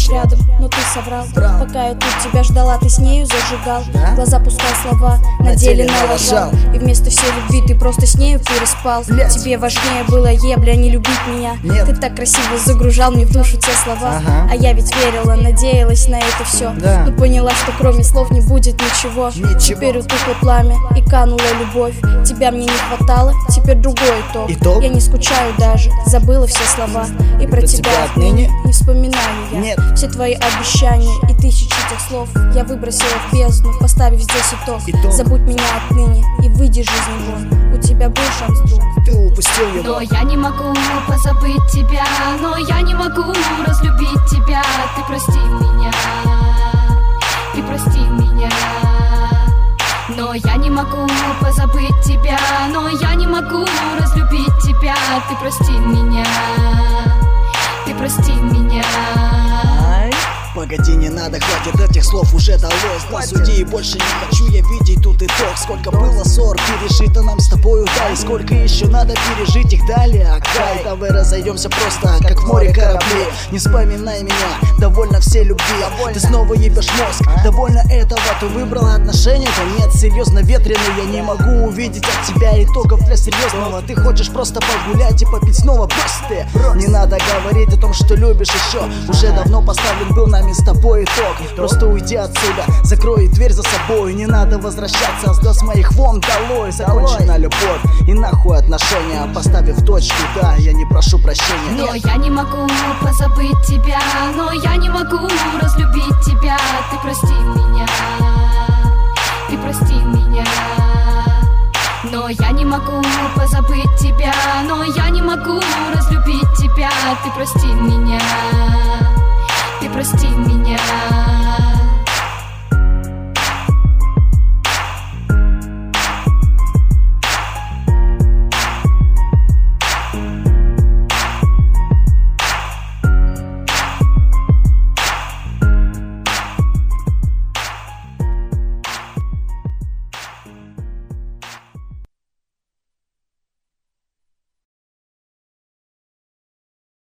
будешь рядом, но ты соврал. Пока я тут тебя ждала, ты с нею зажигал. Глаза пускай слова, на деле налажал. И вместо всей любви ты просто с нею переспал. Тебе важнее было ебля, не любить меня. Ты так красиво загружал мне в душу те слова. А я ведь верила, надеялась на это все. Но поняла, что кроме слов не будет ничего. Теперь утухло пламя и канула любовь. Тебя мне не хватало, теперь другой итог. Я не скучаю даже, забыла все слова. И про тебя отныне не вспоминаю я. Все твои обещания и тысячи тех слов я выбросила в бездну, поставив здесь итог. Забудь меня отныне и выйди из жизни вон. У тебя был шанс, друг, ты упустил его. Но я не могу позабыть тебя, но я не могу разлюбить тебя. Ты прости меня, ты прости меня. Но я не могу позабыть тебя, но я не могу разлюбить тебя. Ты прости меня, ты прости меня. Погоди, не надо, хватит этих слов, уже далось. На суде и больше не хочу я видеть тут итог. Сколько было ссор, пережито нам с тобою, да. И сколько еще надо пережить их далее. Акай, давай разойдемся просто, как в море корабли. Не вспоминай меня, довольно все любви. Ты снова ебешь мозг, довольно этого. Ты выбрала отношения, да нет, серьезно ветреный. Я не могу увидеть от тебя итогов для серьезного. Ты хочешь просто погулять и попить снова, брось ты. Не надо говорить о том, что любишь еще. Уже давно поставлен был нами с тобой итог. Просто уйди отсюда, закрой дверь за собой. Не надо возвращаться, слез моих вон долой. Закончена любовь и нахуй отношения. Поставив точку, да, я не прошу прощения. Но я не могу позабыть тебя, но я не могу разлюбить тебя. Ты прости меня, ты прости меня. Но я не могу позабыть тебя, но я не могу разлюбить тебя. Ты прости меня, ты прости меня.